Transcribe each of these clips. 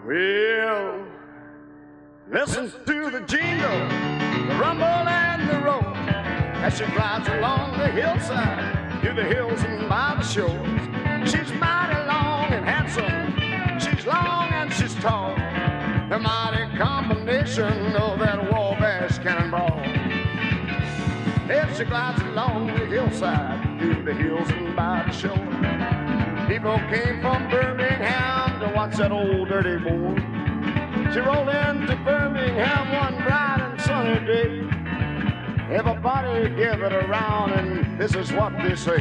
Well, listen to the jingle, the rumble and the roll as she glides along the hillside, through the hills and by the shores. She's mighty long and handsome, she's long and she's tall, the mighty combination of that Wabash Cannonball. As she glides along the hillside, through the hills and by the shore. People came from Birmingham to watch that old dirty boy. She rolled into Birmingham one bright and sunny day. Everybody gathered around and this is what they say.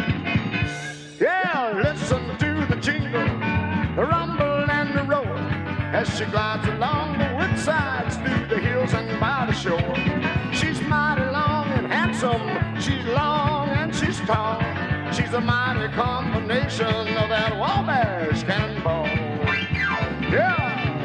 Yeah, listen to the jingle, the rumble and the roar as she glides along the woodsides, through the hills and by the shore. She's mighty long and handsome, she's long and she's tall. She's a mighty combination of that Wabash Cannonball. Yeah.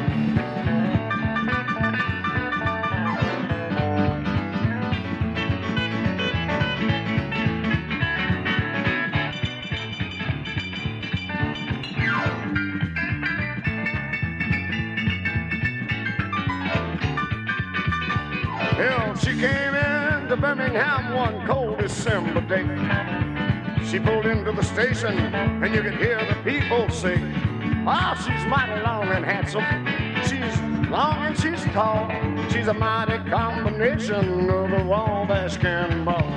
Well, she came into Birmingham one cold December day. She pulled into the station, and you could hear the people say, "Ah, she's mighty long and handsome. She's long and she's tall. She's a mighty combination of the Wabash Cannonball."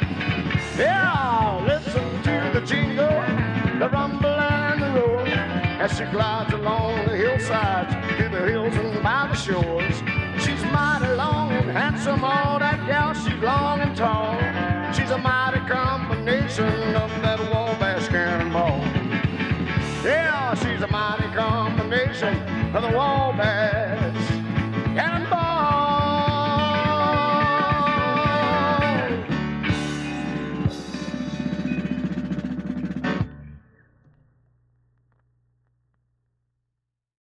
Yeah, listen to the jingle, the rumble and the roar as she glides along the hillsides, through the hills and by the shores. She's mighty long and handsome, oh, that gal, she's long and tall. She's a mighty combination of that Wabash Cannonball. Yeah, she's a mighty combination of the Wabash